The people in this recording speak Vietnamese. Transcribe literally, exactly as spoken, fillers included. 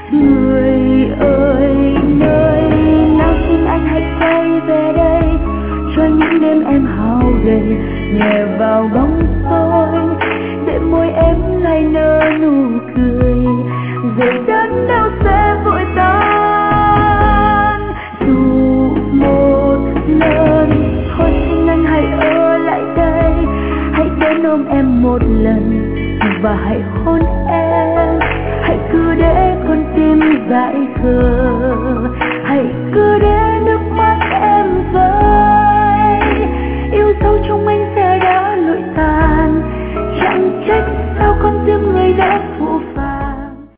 Người ơi nơi nào xin anh hãy quay về đây, cho những đêm em hao gầy nhẹ vào bóng tôi, để môi em lại nở nụ cười, rồi đớn đau sẽ vội tan. Dù một lần thôi xin anh hãy ở lại đây, hãy đến ôm em một lần và hãy hôn em, hãy cứ để con tim dại khờ